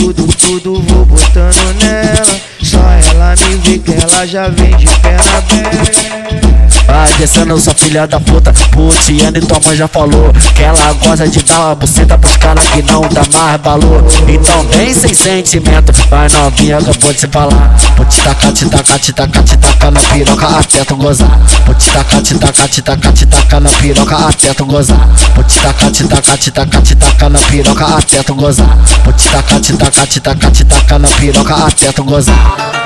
tudo vou botando nela. Só ela me vê que ela já vem de perna aberta. Vai descendo sua filha da puta, putiana, e tua mãe já falou que ela gosta de dar uma buceta pros caras que não dá mais valor. Então vem sem sentimento, vai novinha que eu vou te falar. Vou te tacar, te tacar, te tacar, te tacar na piroca até tu gozar. Vou te tacar, te tacar, te tacar, te tacar na piroca até tu gozar. Vou te tacar, te tacar, te tacar, te tacar na piroca até tu gozar. Vou te tacar, te tacar, te tacar, te tacar na piroca até tu gozar.